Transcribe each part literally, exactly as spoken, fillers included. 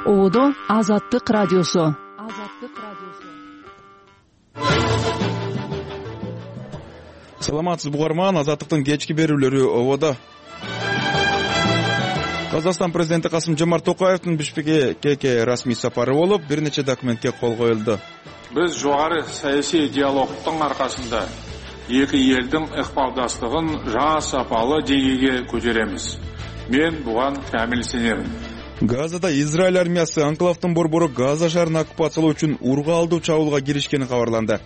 Ободо Азаттык радиосу. Азаттык радиосу. Саламатсызбы угарман, Азаттыктын кечки берүүлөрү ободо. Казакстан президенти Касым-Жомарт Токаевдин Бишкекке расмий сапары болуп, бир нече документке кол коюлду. Биз жогору саясий диалогдун аркасында эки элдин ыкмалдаштыгын жаңа сапалы деңгейге көтөрөбүз. Мен буга камил сенемин. Газада Израиль армиясы анклавдын борбору Газа шаарын оккупациялоо үчүн ургаалдуу чабуулга киришкени кабарланды.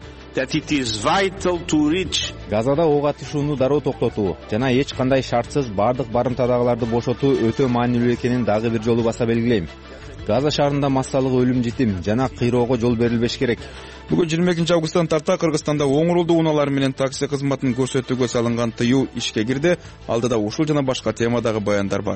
Газада ок атышууну дароо токтотуу жана эч кандай шартсыз бардык барымтадагыларды бошотуу өтө маанилүү экенин дагы бир жолу баса белгилейм. Газа шаарында массалык өлүм житим жана кыйроого жол берилбеш керек. Бүгүн жыйырма экинчи августтан тарта Кыргызстанда оң рулдуу унаалар менен такси кызматын көрсөтүүгө салынган тыюу ишке кирди. Алдыда ушул жана башка темадагы баяндар бар.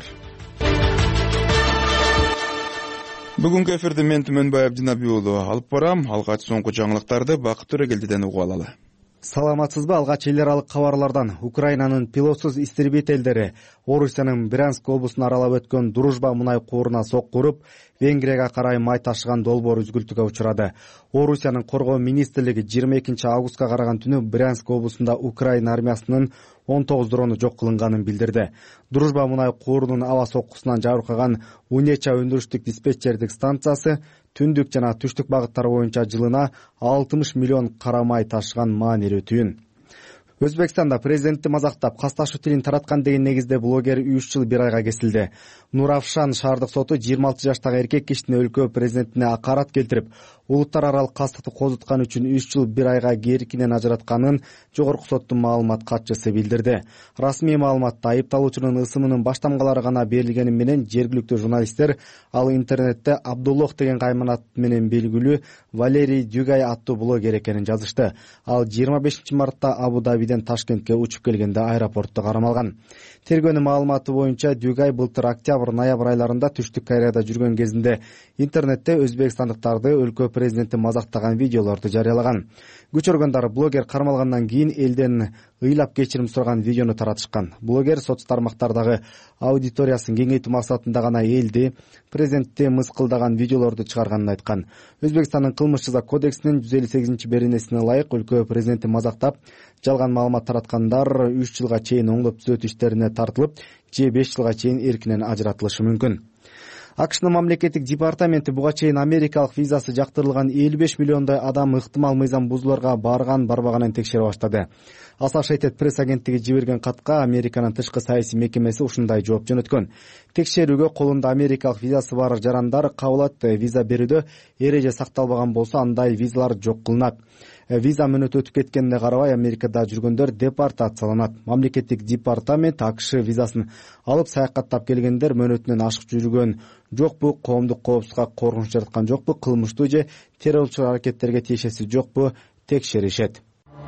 Бүгүнкү эфирди мен Түмөнбай Абдинабий уулу алып барам. Алгач соңку жаңылыктарды Бакыт Төрөгелдиден угуп алалы. Саламатсызбы? Алгач эл аралык кабарлардан Украинанын пилотсуз истребительдери Орусиянын Брянск облусун аралап өткөн Дружба мунай кууруна сокку уруп, Венгрияга карай май ташыган долбоор үзгүлтүгө учурады. Орусиянын коргоо министрлиги жыйырма экинчи августка караган түнү Брянск облусунда Украина армиясынын он тогуз дрону жок кылынганын билдирди. Дружба мунай куурунун аба соккусунан жабыркаган Унеча өндүрүштүк диспетчердик станциясы түндүк жана түштүк багыттар боюнча жылына алтымыш миллион кара май ташыган маанилүү түйүн. Өзбекстанда президентти мазактап касташуу тилин тараткан деген негизде блогер үч жыл бир айга кесилди. Нуравшан шаардык соту жыйырма алты жаштагы эркек кишини өлкө президентине акарат келтирип, улуттар аралык кастыкты козуткан үчүн үч жыл бир айга керкинен ажыратканын жогорку соттун маалымат катчысы билдирди. Расмий маалыматта айыпталуучунун ысымынын баштамгалары гана берилгени менен жергиликтүү журналисттер ал интернетте Абдуллох деген кайманат менен белгилүү Валерий Дюгай аттуу блогер экенин жазышты. Ал жыйырма бешинчи мартта Абу-Дабиден Ташкентке учуп келгенде аэропортто кармалган. Тергөөнүн маалыматы боюнча Дюгай былтыр октябрь-ноябрь айларында Түштүк Кайрада жүргөн кезинде интернетте өзбекстандыктарды өлкө президенти мазактаган видеолорду жарыялаган. Күч органдары блогер кармалгандан кийин элден ыйлап кечирим сураган видеону таратышкан. Блогер соц тармактардагы аудиториясын кеңейтүү максатында гана элди президентти мыскылдаган видеолорду чыгарганын айткан. Өзбекстандын кылмыш жаза кодексинин жүз элүү сегизинчи беренесине ылайык өлкө президенти мазактап жалган маалымат тараткандар үч жылга чейин оңдоп түзөтүү иштерине тартылып, же беш жылга чейин эркинен ажыратылышы мүмкүн. АКШнын мамлекеттик департаменти буга чейин америкалык визасы жактырылган элүү беш миллиондой адам ыктымал мыйзам бузууларга барган барбаганын текшере баштады. Associated Press агенттиги жиберген катка Американын тышкы саясий мекемеси ушундай жооп жөнөткөн. Текшерүүгө колунда америкалык визасы бар жарандар кабыл алат. Виза берүүдө эреже сакталбаган болсо андай визалар жок кылынат. Виза мөөнөтү өтүп кеткенине карабай Америкада жүргөндөр депортацияланат. Мамлекеттик департамент АКШ визасын алып саякаттап келгендер мөөнөтүнөн ашык жүргөн жокпу, коомдук коопсуздукка коркунуч жараткан жокпу, кылмыштуу же террорчу аракеттерге тиешеси жокпу текшеришет.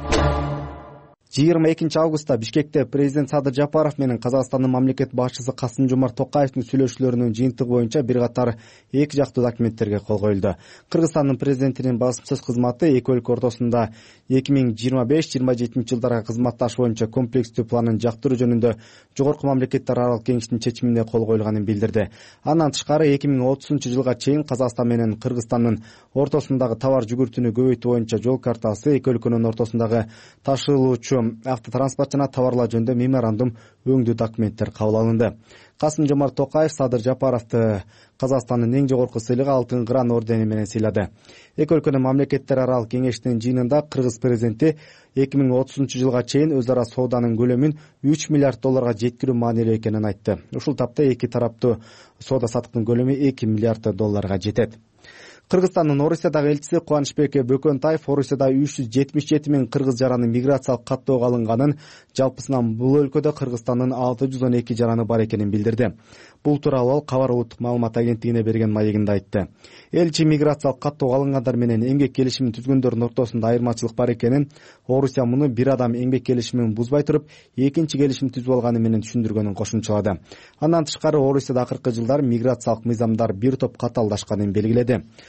жыйырма экинчи августта Бишкекте президент Садыр Жапаров менен Казакстандын мамлекет башчысы Касым-Жомарт Токаевдин сүйлөшүүлөрүнүн жыйынтыгы боюнча бир катар эки жактуу документтерге кол коюлду. Кыргызстандын президентинин басым кызматы эки өлкө ортосунда эки миң жыйырма беш жыйырма жетинчи жылдарга кызматташ боюнча комплекстүү планын жактыруу жөнүндө жогорку мамлекеттер аралык кеңештин чечимине кол коюлганын билдирди. Андан тышкары эки миң отузунчу жылга чейин Казакстан менен Кыргызстандын ортосундагы товар жүгүртүүнү көбөйтүү боюнча жол картасы, эки өлкөнүн ортосундагы ташылуучу автотранспорт жана товарлар жөнүндө меморандум өңдүү документтер кабыл алынды. Касым-Жомарт Токаев Садыр Жапаровду Казакстандын эң жогорку сыйлыгы Алтын кыран ордени менен сыйлады. Эки өлкөнүн мамлекеттер аралык кеңешинин жыйынында Кыргыз президенти эки миң отузунчу жылга чейин өз ара сооданын көлөмүн үч миллиард долларга жеткирүү маанилүү экенин айтты. Ушул тапта эки тараптуу соода саттыктын көлөмү эки миллиард долларга жетет. Кыргызстандын Орусиядагы элчиси Кубанычбек Бөкөнтаев Орусияда үч жүз жетимиш жети миң кыргыз жараны миграциялык каттоого алынганын, жалпысынан бул өлкөдө Кыргызстандын алты жүз он эки жараны бар экенин билдирди. Бул тууралуу ал Кабар улуттук маалымат агенттигине берген маегинде айтты. Элчи миграциялык каттоого алынгандар менен эмгек келишимин түзгөндөрдүн ортосунда айырмачылык бар экенин, Орусия муну бир адам эмгек келишимин бузбай туруп, экинчи келишим түзүп алганы менен түшүндүргөнүн кошумчалады. Андан тышкары Орусияда акыркы жылдары миграциялык мыйзамдар бир топ каталдашканын белгиледи.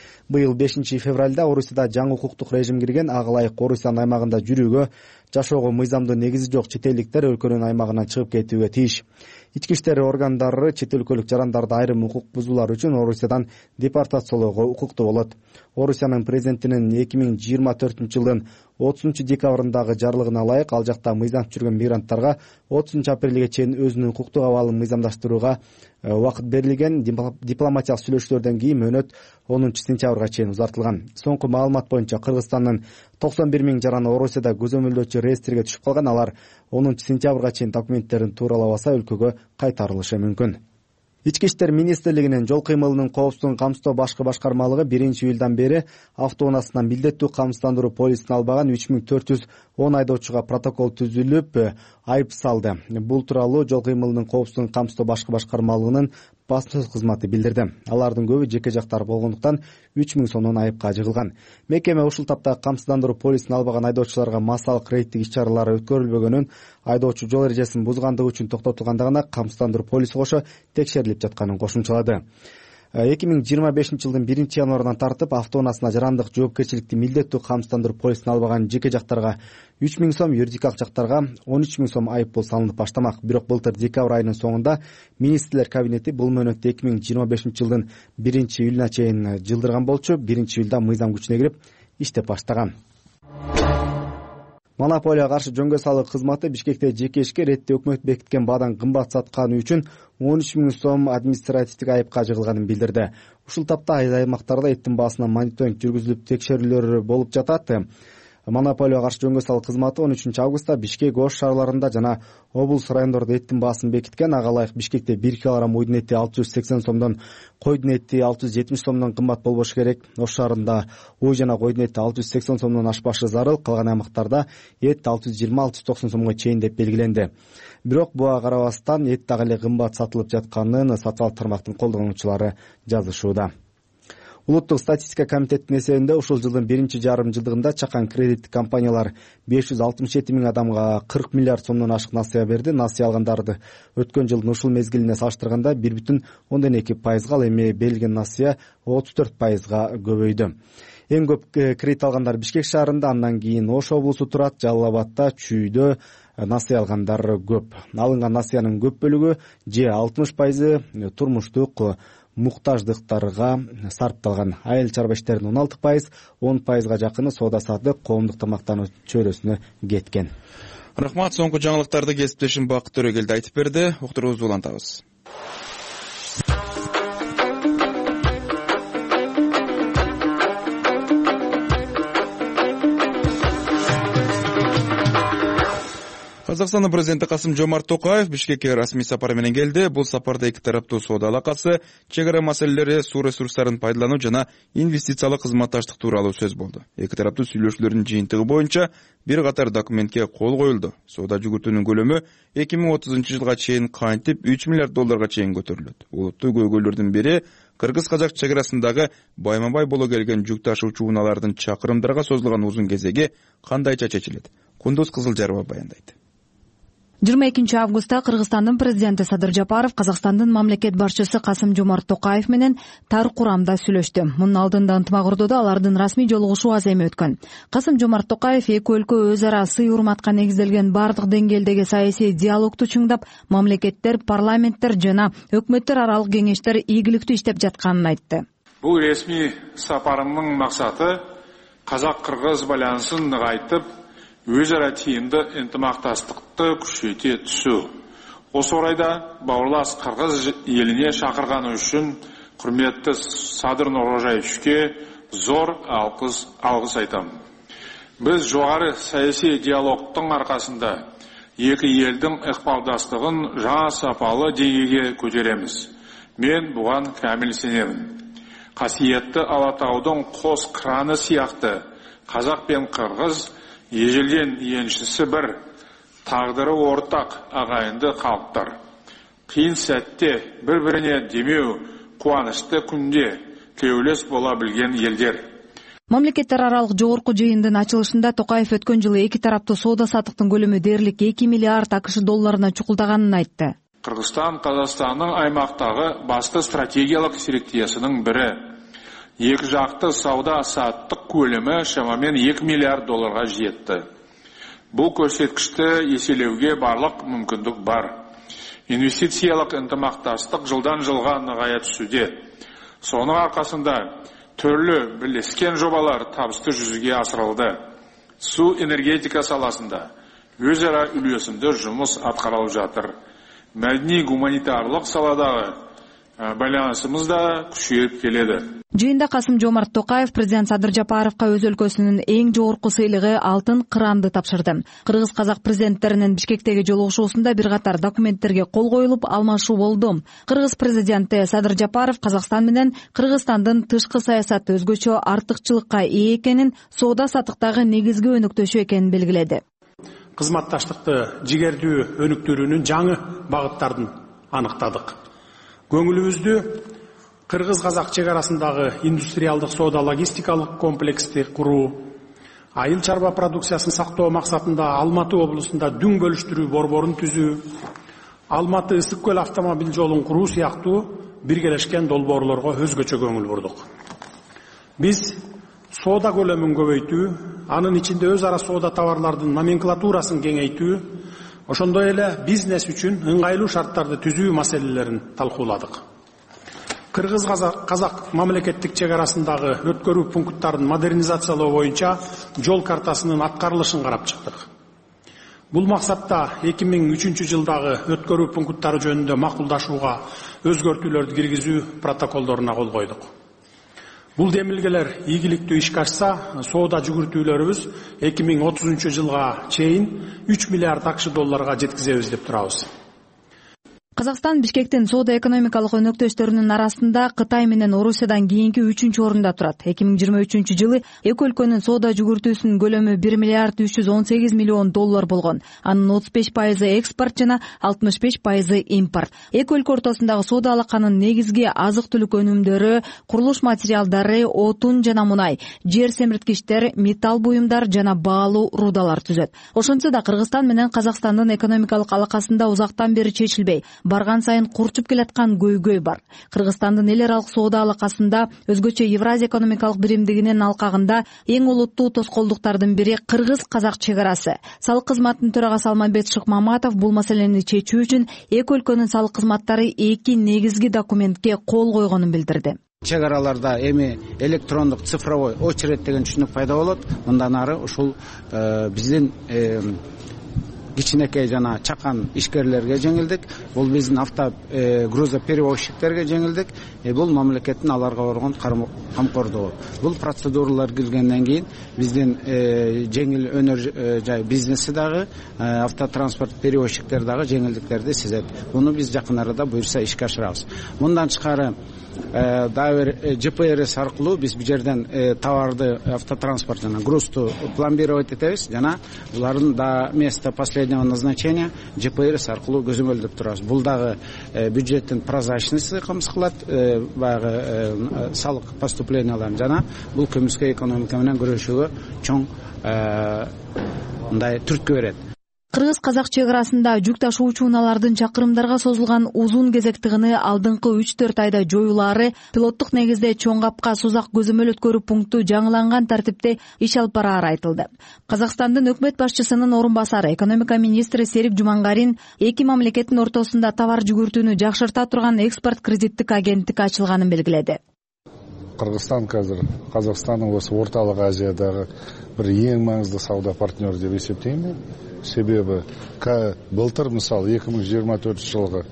Быйыл бешинчи февралда Орусияда жаңы укуктук режим кирген. Ага ылайык Орусиянын аймагында жүрүүгө, жашоого мыйзамдуу негизи жок чет элдиктер өлкөнүн аймагынан чыгып кетүүгө тийиш. Ички иштер органдары чет өлкөлүк жарандарды айрым укук бузуулар үчүн Орусиядан депортациялоого укуктуу болот. Орусиянын президентинин эки миң жыйырма төртүнчү жылдын отузунчу декабрындагы жарлыгына ылайык ал жакта мыйзамсыз жүргөн мигранттарга отузунчу апрелге чейин өзүнүн укуктук абалын мыйзамдаштырууга убакыт берилген. Дипломатиялык сүйлөшүүлөрдөн кийин мөөнөт онунчу сентябрга чейин узартылган. Соңку маалымат боюнча Кыргызстандын токсон бир миң жараны Орусияда көзөмөлдөөчү реестрге түшүп калган. Алар онунчу сентябрга чейин документтерин тууралабаса өлкөгө кайтарылышы мүмкүн. Ички иштер министрлигинин жол кыймылынын коопсуздугун камсыздоо башкы башкармалыгы биринчи июлдан бери автоунаасынан милдеттүү камсыздандыруу полисин албаган үч миң төрт жүз он айдоочуга протокол түзүлүп айып салды. Бул тууралуу жол кыймылынын коопсуздугун камсыздоо башкы башкармалыгынын басма сөз кызматы билдирди. Алардын көбү жеке жактар болгондуктан үч миң сомдон айыпка жыгылган. Мекеме ушул тапта камсыздандыруу полисин албаган айдоочуларга массалык рейдтик иш чаралары өткөрүлбөгөнүн, айдоочу жол эрежесин бузгандыгы үчүн токтотулгандыгына камсыздандыруу полиси кошо текшерилип жатканын кошумчалады. эки миң жыйырма бешинчи жылдын биринчи январынан тартып автоунаасына жарандык жоопкерчиликти милдеттүү камсыздандыруу полисин албаган жеке жактарга үч миң сом, юридикалык жактарга он үч миң сом айып пул салынып баштамак. Бирок былтыр декабрь айынын соңунда министрлер кабинети бул мөөнөттү эки миң жыйырма бешинчи жылдын биринчи июлуна чейин жылдырган болчу. биринчи июлда мыйзам күчүнө кирип иштеп баштаган. Монополияга каршы жөнгө салык кызматы Бишкекте жеке ишке ретте өкмөт бекиткен баадан кымбат сатканы үчүн он үч миң сом административдик айыпка жыгылганын билдирди. Ушул тапта айыл аймактарда эттин баасына мониторинг жүргүзүлүп, текшерүүлөр болуп жатат. Монополияга каршы жөнгө салык кызматы он үчүнчү августта Бишкек, Ош шаарларында жана облус райондордо эттин баасын бекиткен. Ага ылайык Бишкекте бир килограмм уйдун эти алты жүз сексен сомдон, койдун эти алты жүз жетимиш сомдон кымбат болбошу керек. Ош шаарында уй жана койдун эти алты жүз сексен сомдон ашпашы зарыл, калган аймактарда эт алты жүз жыйырма алты жүз токсон сомго чейин деп белгиленди. Бирок буга карабастан эт дагы эле кымбат сатылып жатканын сатып алуу тармактын колдонуучулары жазышууда. Улуттук статистика комитетинин эсебинде ушул жылдын биринчи жарым жылдыгында чакан кредиттик компаниялар беш жүз алтымыш жети миң адамга кырк миллиард сомдон ашык насыя берди. Насыя алгандарды өткөн жылдын ушул мезгилине салыштырганда бир бүтүн ондон эки пайызга, ал эми берилген насыя отуз төрт пайызга көбөйдү. Эң көп кредит алгандар Бишкек шаарында, андан кийин Ош облусу турат. Жалал Абадта, Чүйдө насыя алгандар көп. Алынган насыянын көп бөлүгү же алтымыш пайызы турмуштук муктаждыктарга сарпталган. Айыл чарба иштеринин он алты пайыз, он пайызга жакыны соода саттык, коомдук тамактануу чөйрөсүнө кеткен. Рахмат, соңку жаңылыктарды кесиптешим Бакыт Төрөгелди айтып берди. Уктуруубузду улантабыз. Казакстандын президенти Касым-Жомарт Токаев Бишкекке расмий сапар менен келди. Бул сапарда эки тараптуу соода алакасы, чек ара маселелери, суу ресурстарын пайдалануу жана инвестициялык кызматташтык тууралуу сөз болду. Эки тараптуу сүйлөшүүлөрдүн жыйынтыгы боюнча бир катар документке кол коюлду. Соода жүгүртүүнүн көлөмү эки миң отузунчу жылга чейин кантип үч миллиард долларга чейин көтөрүлөт. Улуттуу көйгөйлөрдүн бири кыргыз-казак чек арасындагы байма-бай боло келген жүк ташуучу унаалардын чакырымдарга созулган узун кезеги кандайча чечилет? Кундуз Кызылжарова баяндайт. жыйырма экинчи августта Кыргызстандын президенти Садыр Жапаров Казакстандын мамлекет башчысы Касым-Жомарт Токаев менен тар курамда сүйлөштү. Мунун алдында ынтымак ордодо алардын расмий жолугушуу аз эми өткөн. Касым-Жомарт Токаев эки өлкө өз ара сый урматка негизделген бардык деңгээлдеги саясий диалогту чыңдап, мамлекеттер, парламенттер жана өкмөттөр аралык кеңештер ийгиликтүү иштеп жатканын айтты. Бул ресми сапарымдын максаты казак-кыргыз байланысын нығайтып, өзара тиімді ынтымақтастықты күшейте түсу. Осы орайда бауырлас Кыргыз еліне шақырғаны үшін құрметті Садыр Нурожаевичке зор алғыс алғыс айтамын. Біз жоғары саяси диалогтың арқасында екі елдің ықпалдастығын жаңа сапалы деңгейге көтереміз. Мен бұған кәміл сенемін. Қасиетті Алатаудың қос краны сияқты қазақ пен қырғыз ежелден еншісі бір, тағдыры ортақ ағайынды халықтар. Қиын сәтте бір-біріне демеу, қуанышты күнде тілеулес бола білген елдер. Мамлекеттер аралык жогорку жыйындын ачылышында Токаев өткөн жылы эки тараптуу соода саттыктын көлөмү дээрлик эки миллиард акш долларына чукулдаганын айтты. Кыргызстан Казакстандын аймактагы басты стратегиялык сериктешинин бири. екі жақты сауда саттық көлемі шамамен екі миллиард долларға жетті. Бұл көрсеткішті еселеуге барлық мүмкіндік бар. Инвестициялық ынтымақтастық жылдан жылға нығая түсуде. Соның арқасында түрлі бірлескен жобалар табысты жүзеге асырылды. Су энергетика саласында өзара үйлесімді жұмыс атқарылып жатыр. Мәдени гуманитарлық саладағы байланысымыз да күшейіп келеді. Жыйында Касым Жомарт Токаев президент Садыр Жапаровка өз өлкөсүнүн эң жогорку сыйлыгы алтын кыранды тапшырды. Кыргыз-казак президенттеринин Бишкектеги жолугушуусунда бир катар документтерге кол коюлуп алмашуу болду. Кыргыз президенти Садыр Жапаров Казакстан менен Кыргызстандын тышкы саясаты өзгөчө артыкчылыкка ээ экенин, соода саттыктагы негизги өнөктөшү экенин белгиледи. Кызматташтыкты жигердүү өнүктүрүүнүн жаңы багыттарын аныктадык. Көңүлүбүздү Кыргыз-казак чек арасындагы индустриалдык соода логистикалык комплексти куруу, айыл чарба продукциясын сактоо максатында Алматы облусунда дүң бөлүштүрүү борборун түзүү, Алматы Ысык көл автомобиль жолун куруу сыяктуу биргелешкен долбоорлорго өзгөчө көңүл бурдук. Биз соода көлөмүн көбөйтүү, анын ичинде өз ара соода товарлардын номенклатурасын кеңейтүү, ошондой эле бизнес үчүн ыңгайлуу шарттарды түзүү маселелерин талкууладык. Кыргыз-казак мамлекеттик чек арасындагы өткөрүү пункттарын модернизациялоо боюнча жол картасынын аткарылышын карап чыктык. Бул максатта эки миң үчүнчү жылдагы өткөрүү пункттары жөнүндө макулдашууга өзгөртүүлөрдү киргизүү протоколдоруна кол койдук. Бул демилгелер ийгиликтүү ишке ашса, соода жүгүртүүлөрүбүз эки миң отузунчу жылга чейин үч миллиард акш долларга жеткизебиз деп турабыз. Казакстан Бишкектин соода экономикалык өнөктөштөрүнүн арасында Кытай менен Орусиядан кийинки үчүнчү орунда турат. эки миң жыйырма үчүнчү жылы эки өлкөнүн соода жүгүртүүсүнүн көлөмү бир миллиард үч жүз он сегиз миллион доллар болгон. Анын отуз беш пайызы экспорт жана алтымыш беш пайызы импорт. Эки өлкө ортосундагы соода алаканын негизги азык-түлүк өнүмдөрү курулуш материалдары, отун жана мунай, жер семирткичтер, металл буюмдар жана баалуу рудалар түзөт. Ошентсе да Кыргызстан менен Казакстандын экономикалык алакасында узактан бери чечилбей, барган сайын курчуп келаткан көйгөй бар. Кыргызстандын эл аралык соода алакасында өзгөчө Евразия экономикалык биримдигинин алкагында эң олуттуу тоскоолдуктардын бири Кыргыз-казак чек арасы. Салык кызматынын төрагасы Алмамбет Шыкмаматов бул маселени чечүү үчүн эки өлкөнүн салык кызматтары эки негизги документке кол койгонун билдирди. Чек араларда эми электрондук цифровой очередь деген түшүнүк пайда болот. Мындан ары ушул биздин кичинекей жана чакан ишкерлерге жеңилдик, бул биздин авто грузоперевозчиктерге жеңилдик, бул мамлекеттин аларга болгон камкордугу. Бул процедуралар киргенден кийин биздин жеңил өнөр жай бизнеси дагы, автотранспорт перевозчиктер дагы жеңилдиктерди сезет. Буну биз жакын арада буюрса ишке ашырабыз. Мындан тышкары дагы бир джи пи эр эс аркылуу биз бул жерден товарды, автотранспорт жана грузду пломбировать этебиз жана булардын да место последнего назначения джи пи эр эс аркылуу көзөмөлдөп турабыз. Бул дагы бюджеттин прозрачностун камсыз кылат, баягы салык поступленияларын жана бул көмүскө экономика менен күрөшүүгө чоң мындай түрткү берет. Кыргыз-казак чек арасында жүк ташуучу унаалардын чакырымдарга созулган узун кезек тыгыны алдыңкы үч төрт айда жоюлаары, пилоттук негизде чоң капка сузак көзөмөл өткөрүү пункту жаңыланган тартипте иш алып бараары айтылды. Казакстандын өкмөт башчысынын орун басары, экономика министри Серик Жумангарин эки мамлекеттин ортосунда товар жүгүртүүнү жакшырта турган экспорт кредиттик агенттик ачылганын белгиледи. Кыргызстан қазір Қазақстанның осы орталық Азиядагы бір ең маңызды сауда партнері деп есептеймін. Себебі былтыр мысалы эки миң жыйырма төртүнчү жылғы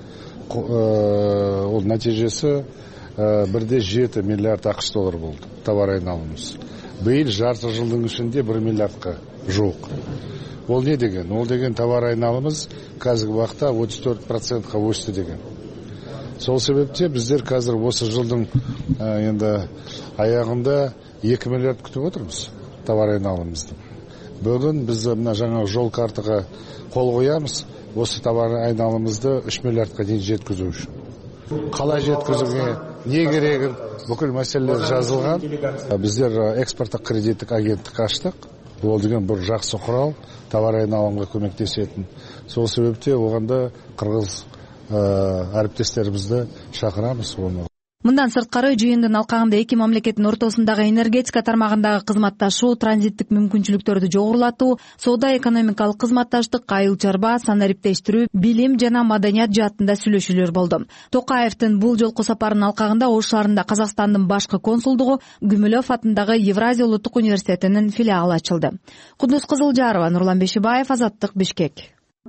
ол нәтижесі бір де жети миллиард акш доллар болды товар айналымымыз. Биыл жарты жылдың ішінде бір миллиардқа жуық. Ол не деген? Ол деген товар айналымымыз қазіргі уақытта отуз төрт процентке өсті деген. Сол себепте біздер қазір осы жылдың енді аяғында екі миллиард күтіп отырмыз товар айналымымызды. Бүгін біз мына жаңа жол картаға қол қоямыз, осы товар айналымымызды үч миллиардқа дейін жеткізу үшін. Қалай жеткізуге, не керегін, бүкіл мәселелер жазылған. Біздер экспорттық кредиттік агенттік аштық. Ол деген бір жақсы құрал, товар айналымға көмектесетін. Сол себепте оғанда Қырғыз әріптестерімізді шақырамыз оны. Мындан сырткары жыйындын алкагында эки мамлекеттин ортосундагы энергетика тармагындагы кызматташуу, транзиттик мүмкүнчүлүктөрдү жогорулатуу, соода-экономикалык кызматташтык, айыл чарба, санариптештирүү, билим жана маданият жаатында сүйлөшүүлөр болду. Токаевдин бул жолку сапарынын алкагында Ош шаарында Казакстандын башкы консулдугу, Гүмүлөв атындагы Евразия улуттук университетинин филиалы ачылды. Кудус Кызылжарова, Нурлан Бешибаев, Азаттык, Бишкек.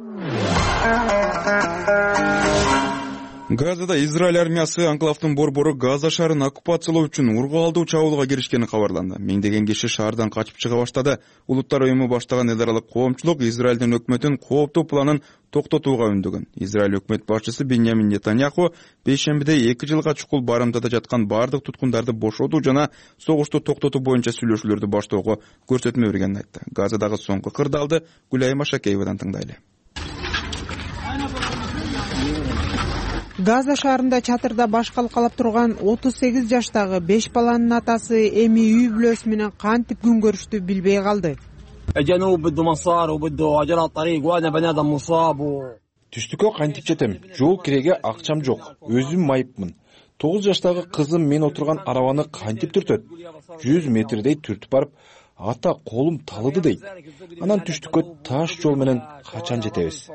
Газада Израиль армиясы анклавдын борбору Газа шаарын оккупациялоо үчүн ургу-алдуу чабуулга киришкени кабарланды. Миңдеген киши шаардан качып чыга баштады. Улуттар уюму баштаган эл аралык коомчулук Израилдин өкмөтүн кооптуу планын токтотууга үндөгөн. Израиль өкмөт башчысы Биньямин Нетаньяху бейшембиде эки жылга чукул барымтада жаткан бардык туткундарды бошотуу жана согушту токтотуу боюнча сүйлөшүүлөрдү баштоого көрсөтмө бергенин айтты. Газадагы соңку кырдаалды Гүлайым Ашакеевадан тыңдайлы. Газа шаарында чатырда баш калкалап турган отуз сегиз жаштагы беш баланын атасы эми үй бүлөсү менен кантип күн көрүштү билбей калды. Түштүккө кантип жетем? Жол киреге акчам жок. Өзүм майыпмын. тогуз жаштагы кызым мен отурган арабаны кантип түртөт? жүз метрдей түртүп барып, ата колум талыды дейт. Анан түштүккө таш жол менен качан жетебиз?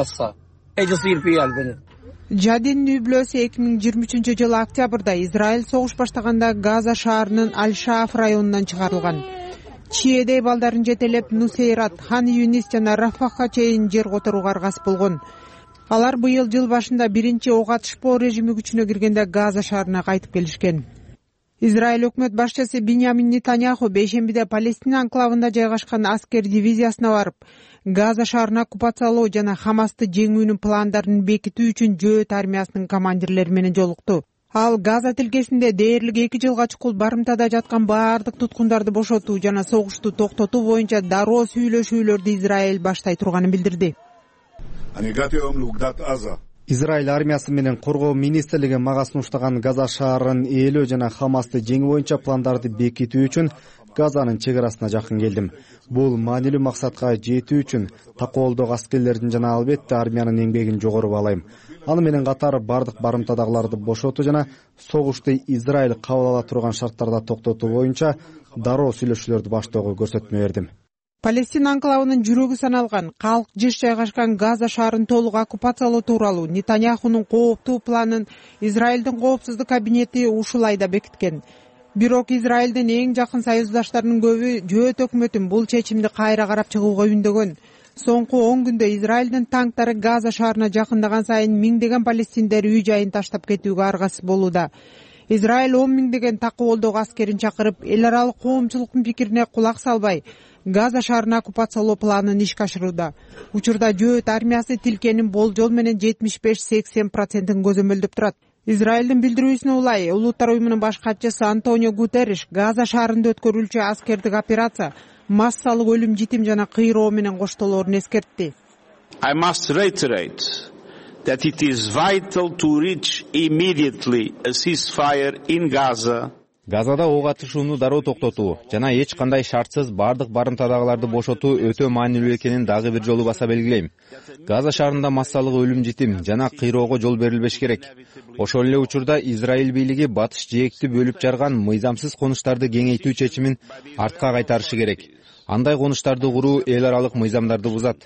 Жадин үй бүлөсү эки миң жыйырма үчүнчү жылы октябрда Израиль согуш баштаганда Газа шаарынын Аль-Шааф районунан чыгарылган. Чиедей балдарын жетелеп Нусейрат, Хан Юнис жана Рафахка чейин жер которууга аргасып болгон. Алар быйыл жыл башында биринчи ок атышпоо режими күчүнө киргенде Газа шаарына кайтып келишкен. Израиль өкмөт башчысы Биньямин Нетаньяху бейшембиде Палестина анклавында жайгашкан аскер дивизиясына барып, Газа шаарына оккупациялоо жана Хамасты жеңүүнүн пландарын бекитүү үчүн жөөт армиясынын командирлери менен жолукту. Ал Газа тилкесинде дээрлик эки жылга чукул барымтада жаткан баардык туткундарды бошотуу жана согушту токтотуу боюнча дароо сүйлөшүүлөрдү Израиль баштай турганын билдирди. Израиль армиясы менен коргоо министрлиги мага сунуштаган Газа шаарын ээлөө жана Хамасты жеңүү боюнча пландарды бекитүү үчүн Газанын чек арасына жакын келдим. Бул маанилүү максатка жетүү үчүн такоолдог аскерлердин жана албетте армиянын эмгегин жогору баалайм. Аны менен катар бардык барымтадагыларды бошотуу жана согушту Израиль кабыл ала турган шарттарда токтотуу боюнча дароо сүйлөшүүлөрдү баштоого көрсөтмө бердим. Палестина анклавынын жүрөгү саналган, калк жыш жайгашкан Газа шаарын толук оккупациялоо тууралуу Нетаньяхунун кооптуу планын Израилдин коопсуздук кабинети ушул айда бекиткен. Бирок Израилдин эң жакын союздаштарынын көбү жөөт өкмөтүн бул чечимди кайра карап чыгууга үндөгөн. Соңку он күндө Израилдин танктары Газа шаарына жакындаган сайын миңдеген палестиндер үй жайын таштап кетүүгө аргасыз болууда. Израиль он миңдеген такоолдог аскерин чакырып, эл аралык коомчулуктун пикирине кулак салбай, Газа шаарына оккупациялоо планын ишке ашырууда. Учурда жөөт армиясы тилкенин болжол менен жетимиш беш сексен процентин көзөмөлдөп турат. Израилдин билдирүүсүнө улай, Улуттар уюмунун баш катчысы Антонио Гутерриш Газа шаарында өткөрүлчү аскердик операция массалык өлүм житим жана кыйроо менен коштолоорун эскертти. I must reiterate that it is vital to reach immediately a ceasefire in Gaza. Газада ок атышууну дароо токтотуу жана эч кандай шартсыз бардык барымтадагыларды бошотуу өтө маанилүү экенин дагы бир жолу баса белгилейм. Газа шаарында массалык өлүм житим жана кыйроого жол берилбеш керек. Ошол эле учурда Израиль бийлиги батыш жээкти бөлүп жарган мыйзамсыз конуштарды кеңейтүү чечимин артка кайтарышы керек. Андай конуштарды куруу эл аралык мыйзамдарды бузат.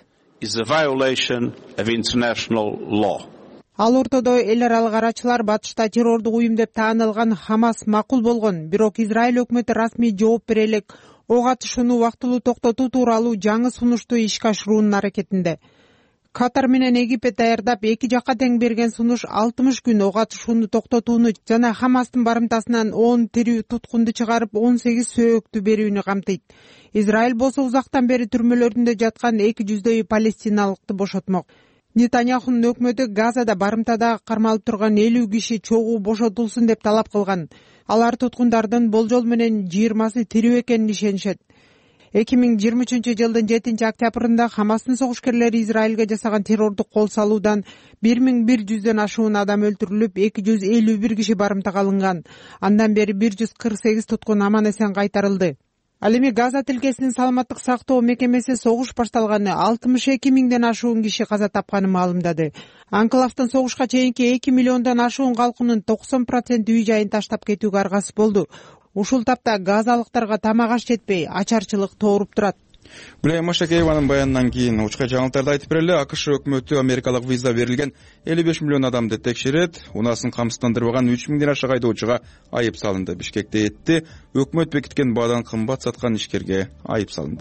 Ал ортодо эл аралык арачылар батышта террордук уюм деп таанылган Хамас макул болгон, бирок Израиль өкмөтү расмий жооп бере элек ок атышууну убактылуу токтотуу тууралуу жаңы сунушту ишке ашыруунун аракетинде. Катар менен Египет даярдап эки жакка тең берген сунуш алтымыш күн ок атышууну токтотууну жана Хамастын барымтасынан он тирүү туткунду чыгарып он сегиз сөөктү берүүнү камтыйт. Израиль болсо узактан бери түрмөлөрүндө жаткан эки жүздөй палестиналыкты бошотмок. Нетаньяхунун өкмөтү Газада барымтада кармалып турган элүү киши чогуу бошотулсун деп талап кылган. Алар туткундардын болжол менен жыйырмасы тирүү экенин ишенишет. эки миң жыйырма үчүнчү жылдын жетинчи октябрында Хамастын согушкерлери Израилге жасаган террордук кол салуудан бир миң бир жүздөн ашуун адам өлтүрүлүп, эки жүз элүү бир киши барымтага алынган. Андан бери бир жүз кырк сегиз туткун аман эсен кайтарылды. Ал эми Газа тилкесинин саламаттык сактоо мекемеси согуш башталганы алтымыш эки миңден ашуун киши каза тапканын маалымдады. Анклавдын согушка чейинки эки миллиондон ашуун калкынын токсон проценти үй жайын таштап кетүүгө аргасыз болду. Ушул тапта газалыктарга тамак аш жетпей, ачарчылык тооруп турат. Гүлай Машакееванын баянынан кийин учка жаңылыктарды айтып берели. АКШ өкмөтү америкалык виза берилген элүү беш миллион адамды текшерет. Унасын камсыздандырбаган үч миңден ашык айдоочуга айып салынды. Бишкекте этти өкмөт бекиткен баадан кымбат саткан ишкерге айып салынды.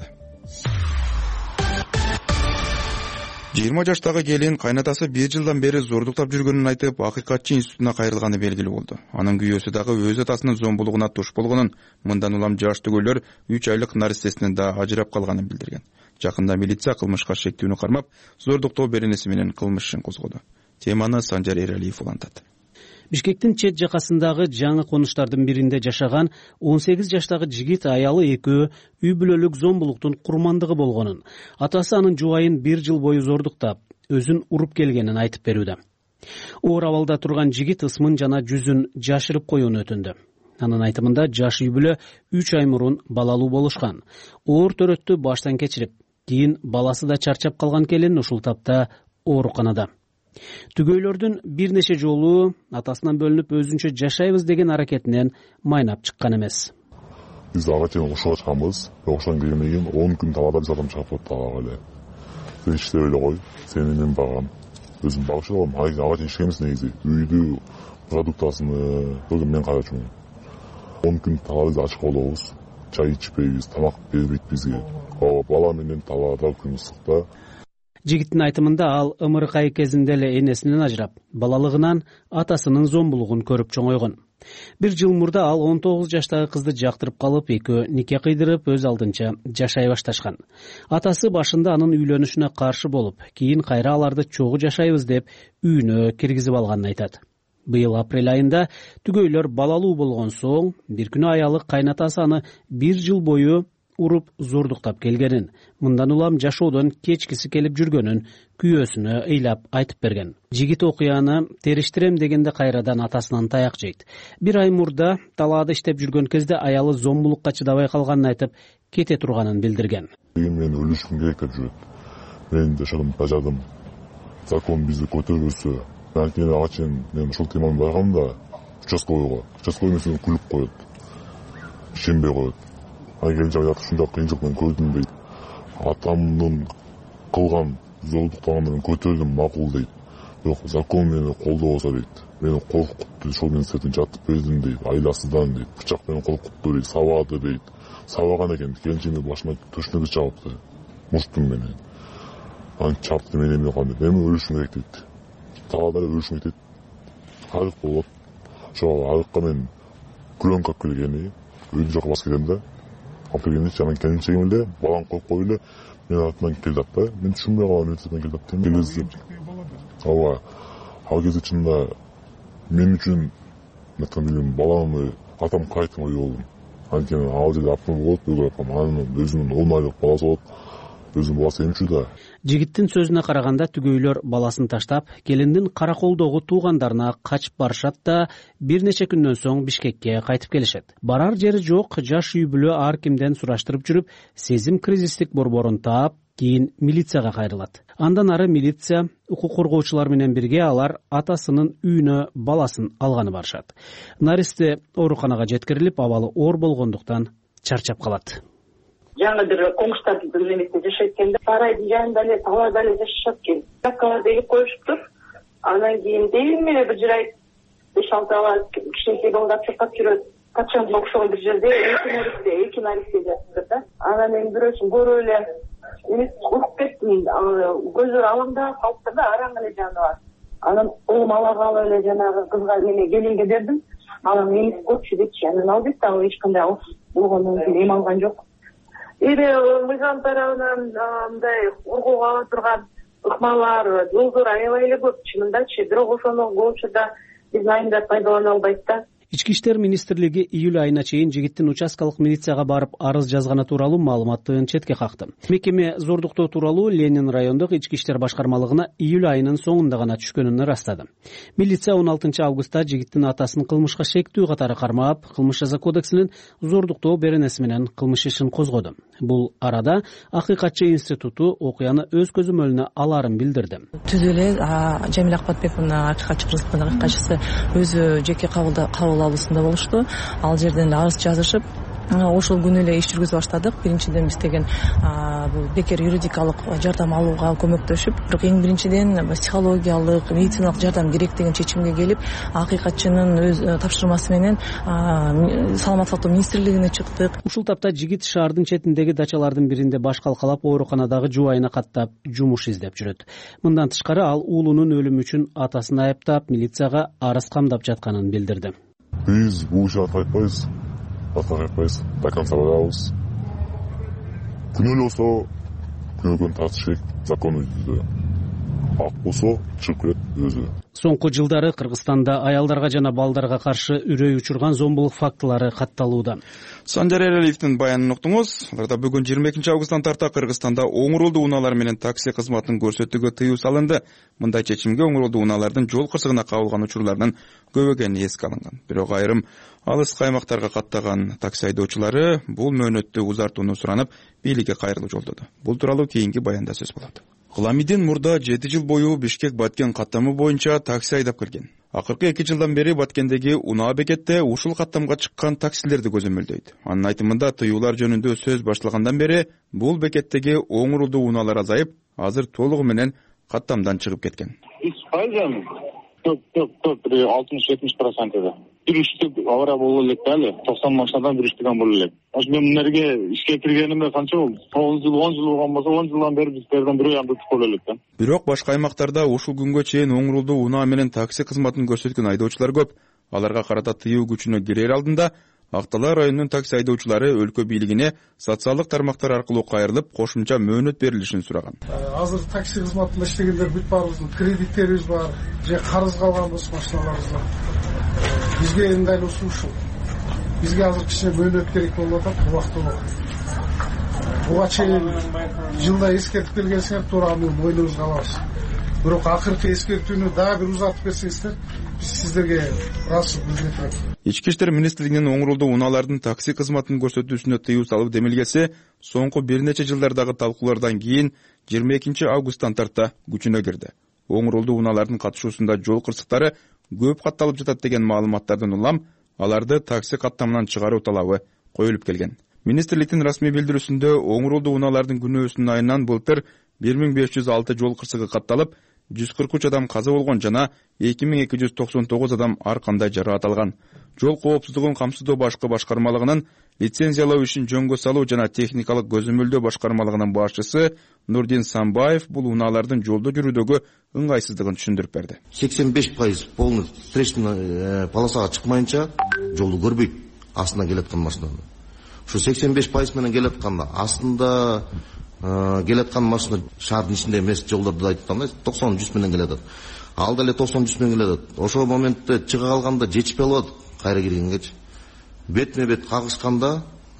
жыйырма жаштагы келин кайнатасы бир жылдан бери зордуктап жүргөнүн айтып, акыйкатчы институтуна кайрылганы белгилүү болду. Анын күйөөсү дагы өз атасынын зомбулугуна туш болгонун, мындан улам жаш түгөлөр үч айлык наристесинен да ажырап калганын билдирген. Жакында милиция кылмышка шектүүнү кармап, зордуктоо беренеси менен кылмыш ишин козгоду. Теманы Санжар Эралиев улантат. Бишкектин чет жакасындагы жаңы конуштардын биринде жашаган он сегиз жаштагы жигит аялы экөө үй бүлөлүк зомбулуктун курмандыгы болгонун, атасы анын жубайын бир жыл бою зордуктап, өзүн уруп келгенин айтып берүүдө. Оор абалда турган жигит ысмын жана жүзүн жашырып коюуну өтүндү. Анын айтымында жаш үй бүлө үч ай мурун балалуу болушкан. Оор төрөттү баштан кечирип, кийин баласы да чарчап калган келин ушул тапта ооруканада. Түгөйлөрдүн бир нече жолу атасынан бөлүнүп өзүнчө жашайбыз деген аракетинен майнап чыккан эмес. Биз ага чейин окушууга чыкканбыз. Окуштан келгенден кийин он күн талаада биз адам чыгып талаага эле. Сен иштеп эле кой, сени мен багам. Өзүм багышы алам. Ага чейин иштегенбиз негизи. Үйдү, продуктасын көргөн мен карачумун. он күн талаабызды ачык болобуз. Чай ичпейбиз, тамак бербейт бизге. Бала менен талаада күн ысыкта. Жигиттин айтымында ал ымыркай кезинде эле энесинен ажырап, балалыгынан атасынын зомбулугун көрүп чоңойгон. Бир жыл мурда ал он тогуз жаштагы кызды жактырып калып, экөө нике кыйдырып, өз алдынча жашай башташкан. Атасы башында анын үйлөнүшүнө каршы болуп, кийин кайра аларды чогуу жашайбыз деп үйүнө киргизип алганын айтат. Быйыл апрель айында түгөйлөр балалуу болгон соң, бир күнү аялы кайнатасы аны бир жыл бою уруп зордуктап келгенин, мындан улам жашоодон кечкиси келип жүргөнүн күйөөсүнө ыйлап айтып берген. Жигит окуяны териштирем дегенде кайрадан атасынан таяк жейт. Бир ай мурда талаада иштеп жүргөн кезде аялы зомбулукка чыдабай калганын айтып, кете турганын билдирген. Мен өлүшкүм керек деп жүрөт. Мен жашадым, тажадым. Закон бизди көтөрбөсө, анткени ага чейин мен ушул теманы байкадым да, участкойго, участкой менен күлүп коет. Ишенбей коет. Айгел жайат ушундай кыйынчылыктан көрдүм дейт. Атамдын кылган зордуктарынан көтөрдүм макул дейт. Бирок закон мени колдобосо дейт. Мени коркутту, ошол менен сертин жатып бердим дейт. Айласыдан дейт. Бычак менен коркутту дейт. Сабады дейт. Сабаган экен. Келинчегиме башыма төшнөгү чабыпты. Муштум менен. Аны чапты менен эмне кылам дейт. Мен өлүшүм керек дейт. Талаада өлүшүм кетет. Арык болот. Ошол арыкка мен клёнка келгени, үйдү жака басып кетем да. Апелгенде чаман келинчегим эле, балам коюп коюп эле, мен артынан келдап да. Мен түшүнбөй калам, мен артынан келдап да. Келиздим. Ооба. Ал кезде чында мен үчүн метамилим баламы атам кайтын ой болдум. Анткени ал жерде апам болот, өгөр апам, анын өзүнүн он айлык баласы болот. Өзүнүн баласы эмчү да. Жигиттин сөзүнө караганда түгөйлөр баласын таштап, келиндин Караколдогу туугандарына качып барышат да, бир нече күндөн соң Бишкекке кайтып келишет. Барар жери жок жаш үй бүлө ар кимден сураштырып жүрүп, сезим кризистик борборун таап, кийин милицияга кайрылат. Андан ары милиция, укук коргоочулар менен бирге алар атасынын үйүнө баласын алганы барышат. Наристе ооруканага жеткирилип, абалы оор болгондуктан чарчап калат. Жаңы бир комуштардын немесинде жашайт экен да, сарайдын жанында эле, талаада эле жашашат экен. Закаларды илип коюшуптур. Анан кийин дейм эле бир жырай беш алты ала кичинекей балдар чуркап жүрөт. Качанга окшогон бир жерде эки наристе, эки наристе жатыптыр да. Анан мен бирөөсүн көрүп эле эмес уруп кеттим. Көздөр алаңдап калыптыр да, араң эле жаны бар. Анан колум ала калып эле жанагы кызга менен келинге бердим. Анан эмес көчү депчи. Анан ал дейт ал эч кандай алыс болгондон кийин эм алган жок. Эми мыйзам тарабынан мындай коргоого ала турган ыкмалар, жолдор аябай эле көп чынындачы. Бирок ошону коомчуда биздин айымдар пайдалана албайт да. Ички иштер министрлиги июль айына чейин жигиттин участкалык милицияга барып арыз жазганы тууралуу маалыматтын четке какты. Мекеме зордуктоо тууралуу Ленин райондук ички иштер башкармалыгына июль айынын соңунда гана түшкөнүн ырастады. Милиция он алтынчы августта жигиттин атасын кылмышка шектүү катары кармап, кылмыш жаза кодексинин зордуктоо беренеси менен кылмыш ишин козгоду. Бул арада Акыйкатчы институту окуяны өз көзөмөлүнө аларын билдирди. Түз эле Жамиля Акбатбековна Акыйкатчы Кыргызстандын акыйкатчысы өзү жеке кабыл алуусунда болушту. Ал жерден арыз жазышып, ошол күнү эле иш жүргүзүп баштадык. Биринчиден биз деген бул бекер юридикалык жардам алууга көмөктөшүп, бирок эң биринчиден психологиялык, медициналык жардам керек деген чечимге келип, акыйкатчынын өз тапшырмасы менен саламаттык сактоо министрлигине чыктык. Ушул тапта жигит шаардын четиндеги дачалардын биринде баш калкалап, ооруканадагы жубайына каттап жумуш издеп жүрөт. Мындан тышкары ал уулунун өлүмү үчүн атасын айыптап, милицияга арыз камдап жатканын билдирди. Биз бул иши кайтпайбыз, кайтпайбыз, до конца барабыз. Күнөөлүү болсо, күнөөлүүнү тартыш керек, закон жүзүндө. Ак болсо, чыгып кетет өзү. Соңку жылдары Кыргызстанда аялдарга жана балдарга каршы үрөй учурган зомбулук фактылары катталууда. Санжар Эралиевдин баянын уктуңуз. Аларда бүгүн жыйырма экинчи августтан тарта Кыргызстанда оң рулдуу унаалар менен такси кызматын көрсөтүүгө тыюу салынды. Мындай чечимге оң рулдуу унаалардын жол кырсыгына кабылган учурларынын көбөйгөнү эске алынган. Бирок айрым алыс аймактарга каттаган такси айдоочулары бул мөөнөттү узартууну суранып, бийликке кайрылуу жолдоду. Бул тууралуу кийинки баянда сөз болот. Кыламидин мурда жети жыл бою Бишкек-Баткен каттамы боюнча такси айдап келген. Акыркы эки жылдан бери Баткендеги унаа бекетте ушул каттамга чыккан таксилерди көзөмөлдөйт. Анын айтымында тыюулар жөнүндө сөз башталгандан бери бул бекеттеги оң рулдуу унаалар азайып, азыр толугу менен каттамдан чыгып кеткен. Көп, көп, көп, алтымыш жетимиш проценти. Бир үчтүк авария боло элек дали, токсон машинадан бир үчтүгөн боло элек. Ошо мен мынерге ишке киргениме канча болду? он жыл, он жыл болгон болсо, он жылдан бери биз берден бирөө янды боло элек да. Бирок башка аймактарда ушул күнгө чейин оң рулдуу унаа менен такси кызматын көрсөткөн айдоочулар көп. Аларга карата тыюу күчүнө кирер алдында Актала районунун такси айдоочулары өлкө бийлигине социалдык тармактар аркылуу кайрылып, кошумча мөөнөт берилишин сураган. Азыр такси кызматында иштегендер бүт баарыбыздын кредиттерибиз бар, же карыз калган болсо машиналарыбыз бар. Бизге эң дайылуусу ушул. Бизге азыр кичине мөөнөт керек болуп атат, убактылуу. Буга чейин жылда эскертип келгенсиңер, туура аны мойнубузга алабыз. Бирок акыркы эскертүүнү дагы бир узатып берсеңиздер, биз сиздерге ыраазычылык билдиребиз. Ички иштер министрлигинин оң рулдуу унаалардын такси кызматын көрсөтүүсүнө тыюу салуу демилгеси соңку бир нече жылдардагы талкуулардан кийин жыйырма экинчи августтан тарта күчүнө кирди. Оң рулдуу унаалардын катышуусунда жол кырсыктары көп катталып жатат деген маалыматтардан улам, аларды такси каттамынан чыгаруу талабы коюлуп келген. Министрликтин расмий билдирүүсүндө оң рулдуу унаалардын күнөөсүнүн айынан былтыр бир миң беш жүз алты жол кырсыгы катталып, жүз кырк үч адам каза болгон жана эки миң эки жүз токсон тогуз адам ар кандай жараат алган. Жол коопсуздугун камсыздоо башкы башкармалыгынын лицензиялоо ишин жөнгө салуу жана техникалык көзөмөлдөө башкармалыгынын башчысы Нурдин Самбаев бул унаалардын жолдо жүрүүдөгү ыңгайсыздыгын түшүндүрүп берди. сексен беш пайыз полный встречный полосага чыкмайынча жолду көрбөйт астынан келаткан машинаны. Ушу сексен беш пайыз менен келатканда астында келаткан машина шаардын ичинде эмес, жолдордо айтканда токсон жүз менен келатат. Ал деле токсон жүз менен келатат. Ошол моментте чыга калганда жетишпей алат кайра киргенгечи. Бетме бет кагышканда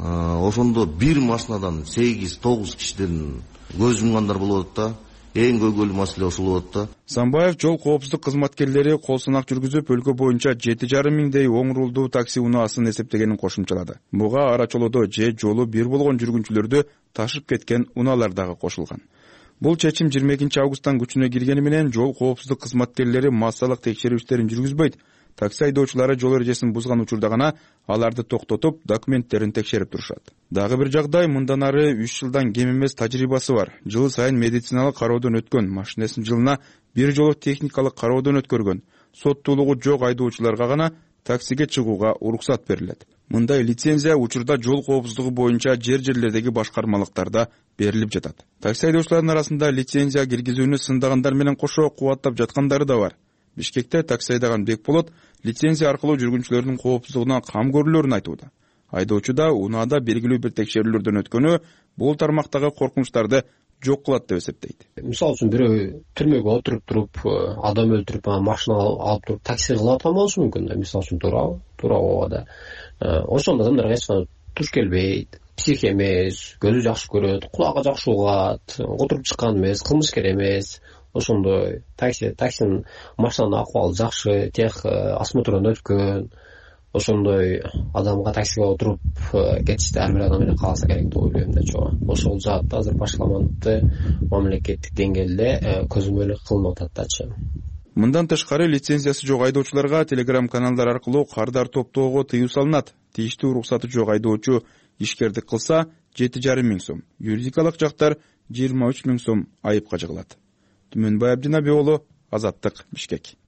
ошондо бир машинадан сегиз тогуз кишиден көз жумгандар болот да. Эң көйгөйлүү маселе ошол болот да. Самбаев жол коопсуздук кызматкерлери кол санак жүргүзүп, өлкө боюнча жети жарым миңдей оң рулдуу такси унаасын эсептегенин кошумчалады. Буга ара чолодо же жолу бир болгон жүргүнчүлөрдү ташып кеткен унаалар дагы кошулган. Бул чечим жыйырма экинчи августтан күчүнө киргени менен жол коопсуздук кызматкерлери массалык текшерүү иштерин жүргүзбөйт. Такси айдоочулары жол эрежесин бузган учурда гана аларды токтотуп, документтерин текшерип турушат. Дагы бир жагдай, мындан ары үч жылдан кем эмес тажрыйбасы бар. Жыл сайын медициналык кароодон өткөн, машинесин жылына бир жолу техникалык кароодон өткөргөн, соттуулугу жок айдоочуларга гана таксиге чыгууга уруксат берилет. Мындай лицензия учурда жол коопсуздугу боюнча жер-жерлердеги башкармалыктарда берилип жатат. Такси айдоочулардын арасында лицензия киргизүүнү сындагандар менен кошо кубаттап жаткандары да бар. Бишкекте такси айдаган Бекболот лицензия аркылуу жүргүнчүлөрдүн коопсуздугуна кам көрүлөрүн айтууда. Айдоочу да унаада белгилүү бир текшерүүлөрдөн өткөнү бул тармактагы коркунучтарды жок кылат деп эсептейт. Мисалы үчүн бирөө түрмөгө отуруп туруп, адам өлтүрүп, машина алып туруп такси кылып аткан болушу мүмкүн да. Мисалы үчүн туурабы? Туура ооба да. Ошондо адамдарга эч кандай туш келбейт. Псих эмес, көзү жакшы көрөт, кулагы жакшы угат, отуруп чыккан эмес, кылмышкер эмес. Ошондой такси, таксинин машинанын акыбалы жакшы, тех осмотрдон өткөн. Ошондой адамга таксиге отуруп кетишти ар бир адам эле кааласа керек деп ойлойм да чоо. Ошол жаатта азыр башкаламанты мамлекеттик деңгээлде көзөмөл кылынып атат. Мындан тышкары лицензиясы жок айдоочуларга Telegram каналдар аркылуу кардар топтоого тыюу салынат. Тийиштүү уруксаты жок айдоочу ишкердик кылса жети жарым миң сом, юридикалык жактар жыйырма үч миң сом айыпка жыгылат. Түмөнбай Абдинабиулу, Азаттык, Бишкек.